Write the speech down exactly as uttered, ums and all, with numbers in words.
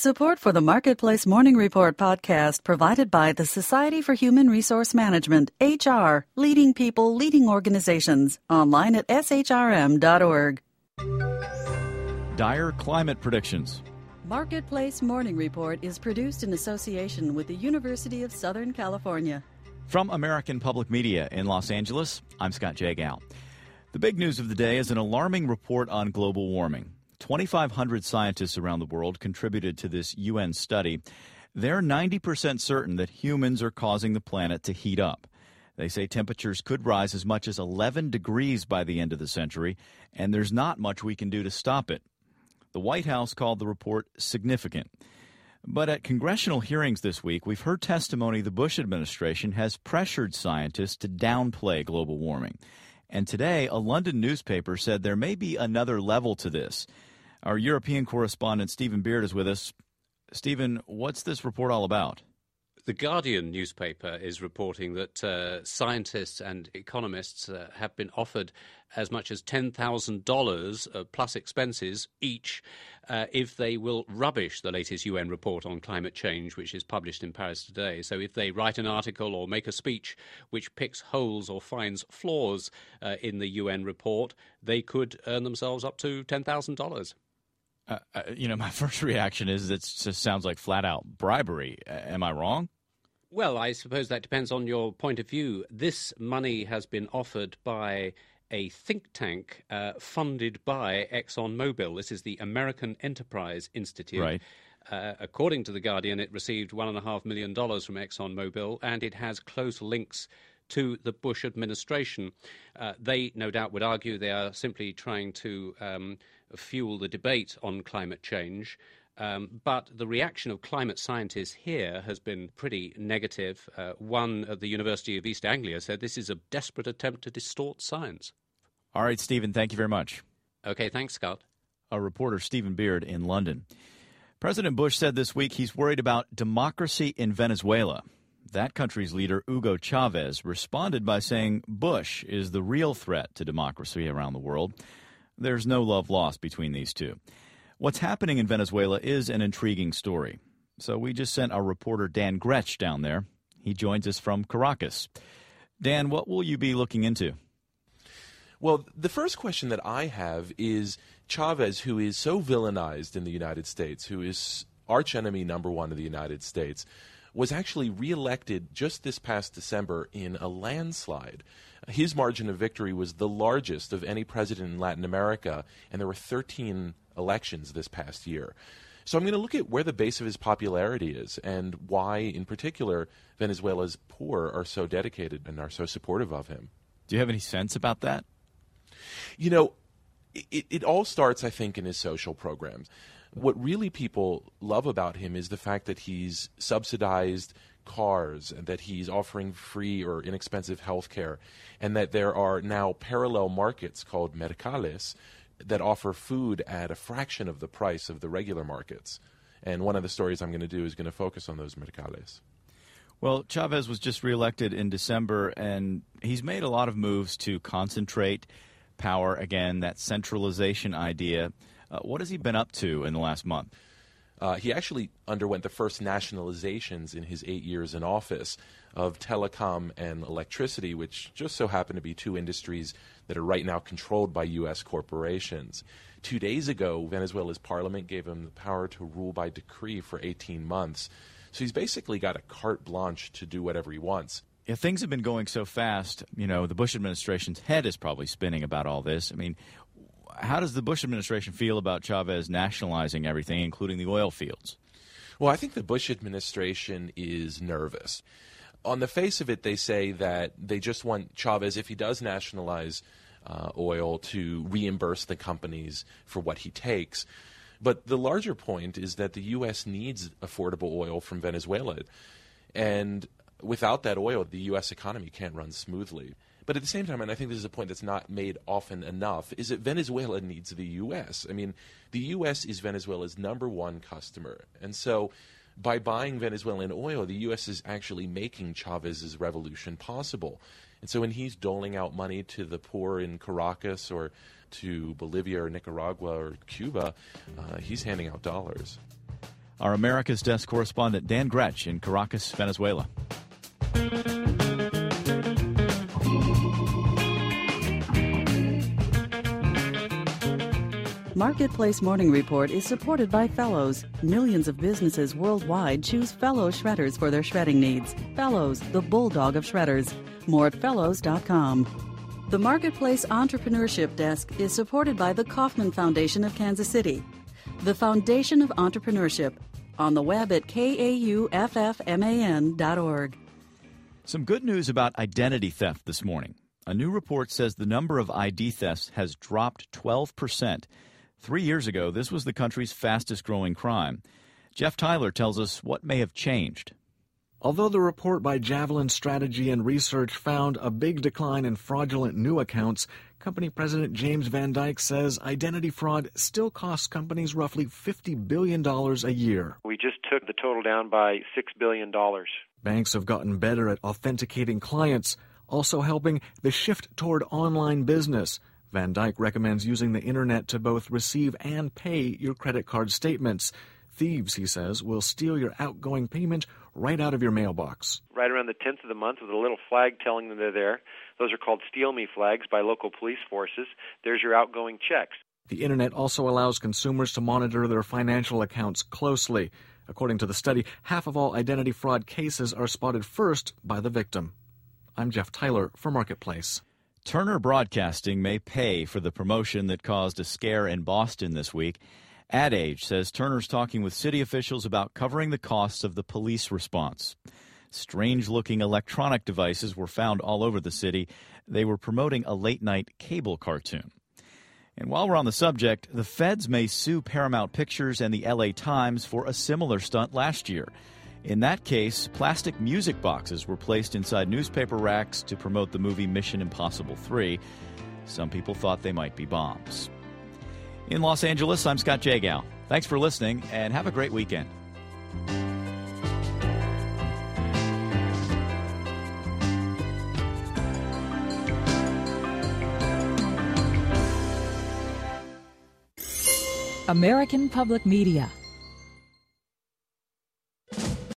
Support for the Marketplace Morning Report podcast provided by the Society for Human Resource Management, H R, leading people, leading organizations, online at s h r m dot org. Dire climate predictions. Marketplace Morning Report is produced in association with the University of Southern California. From American Public Media in Los Angeles, I'm Scott Jagow. The big news of the day is an alarming report on global warming. twenty-five hundred scientists around the world contributed to this U N study. They're ninety percent certain that humans are causing the planet to heat up. They say temperatures could rise as much as eleven degrees by the end of the century, and there's not much we can do to stop it. The White House called the report significant. But at congressional hearings this week, we've heard testimony the Bush administration has pressured scientists to downplay global warming. And today, a London newspaper said there may be another level to this. Our European correspondent, Stephen Beard, is with us. Stephen, what's this report all about? The Guardian newspaper is reporting that uh, scientists and economists uh, have been offered as much as ten thousand dollars uh, plus expenses each uh, if they will rubbish the latest U N report on climate change, which is published in Paris today. So if they write an article or make a speech which picks holes or finds flaws uh, in the U N report, they could earn themselves up to ten thousand dollars. Uh, uh, you know, my first reaction is it just sounds like flat-out bribery. Uh, am I wrong? Well, I suppose that depends on your point of view. This money has been offered by a think tank uh, funded by ExxonMobil. This is the American Enterprise Institute. Right. Uh, according to The Guardian, it received one point five million dollars from ExxonMobil, and it has close links to the Bush administration. Uh, they, no doubt, would argue they are simply trying to um, fuel the debate on climate change. Um, but the reaction of climate scientists here has been pretty negative. Uh, one at the University of East Anglia said this is a desperate attempt to distort science. All right, Stephen, thank you very much. Okay, thanks, Scott. Our reporter, Stephen Beard, in London. President Bush said this week he's worried about democracy in Venezuela. That country's leader, Hugo Chavez, responded by saying Bush is the real threat to democracy around the world. There's no love lost between these two. What's happening in Venezuela is an intriguing story. So we just sent our reporter Dan Gretsch down there. He joins us from Caracas. Dan, what will you be looking into? Well, the first question that I have is Chavez, who is so villainized in the United States, who is archenemy number one of the United States, was actually reelected just this past December in a landslide. His margin of victory was the largest of any president in Latin America, and there were thirteen elections this past year. So I'm going to look at where the base of his popularity is and why, in particular, Venezuela's poor are so dedicated and are so supportive of him. Do you have any sense about that? You know, it, it all starts, I think, in his social programs. What really people love about him is the fact that he's subsidized cars and that he's offering free or inexpensive health care, and that there are now parallel markets called mercales that offer food at a fraction of the price of the regular markets. And one of the stories I'm going to do is going to focus on those mercales. Well, Chavez was just reelected in December, and he's made a lot of moves to concentrate power, again, that centralization idea. Uh, what has he been up to in the last month? Uh, he actually underwent the first nationalizations in his eight years in office of telecom and electricity, which just so happen to be two industries that are right now controlled by U S corporations. Two days ago, Venezuela's parliament gave him the power to rule by decree for eighteen months. So he's basically got a carte blanche to do whatever he wants. Yeah, things have been going so fast, you know, the Bush administration's head is probably spinning about all this. I mean, how does the Bush administration feel about Chavez nationalizing everything, including the oil fields? Well, I think the Bush administration is nervous. On the face of it, they say that they just want Chavez, if he does nationalize uh, oil, to reimburse the companies for what he takes. But the larger point is that the U S needs affordable oil from Venezuela. And without that oil, the U S economy can't run smoothly. But at the same time, and I think this is a point that's not made often enough, is that Venezuela needs the U S. I mean, the U S is Venezuela's number one customer. And so by buying Venezuelan oil, the U S is actually making Chavez's revolution possible. And so when he's doling out money to the poor in Caracas or to Bolivia or Nicaragua or Cuba, uh, he's handing out dollars. our America's Desk correspondent Dan Gretsch in Caracas, Venezuela. Marketplace Morning Report is supported by Fellows. Millions of businesses worldwide choose Fellows shredders for their shredding needs. Fellows, the bulldog of shredders. More at fellows dot com. The Marketplace Entrepreneurship Desk is supported by the Kauffman Foundation of Kansas City. The Foundation of Entrepreneurship. On the web at kauffman dot org. Some good news about identity theft this morning. A new report says the number of I D thefts has dropped twelve percent. Three years ago, this was the country's fastest-growing crime. Jeff Tyler tells us what may have changed. Although the report by Javelin Strategy and Research found a big decline in fraudulent new accounts, company president James Van Dyke says identity fraud still costs companies roughly fifty billion dollars a year. We just took the total down by six billion dollars. Banks have gotten better at authenticating clients, also helping the shift toward online business. Van Dyke recommends using the internet to both receive and pay your credit card statements. Thieves, he says, will steal your outgoing payment right out of your mailbox. Right around the tenth of the month with a little flag telling them they're there. Those are called Steal Me flags by local police forces. There's your outgoing checks. The internet also allows consumers to monitor their financial accounts closely. According to the study, half of all identity fraud cases are spotted first by the victim. I'm Jeff Tyler for Marketplace. Turner Broadcasting may pay for the promotion that caused a scare in Boston this week. Ad Age says Turner's talking with city officials about covering the costs of the police response. Strange-looking electronic devices were found all over the city. They were promoting a late-night cable cartoon. And while we're on the subject, the feds may sue Paramount Pictures and the L A Times for a similar stunt last year. In that case, plastic music boxes were placed inside newspaper racks to promote the movie Mission Impossible three. Some people thought they might be bombs. In Los Angeles, I'm Scott Jagow. Thanks for listening, and have a great weekend. American Public Media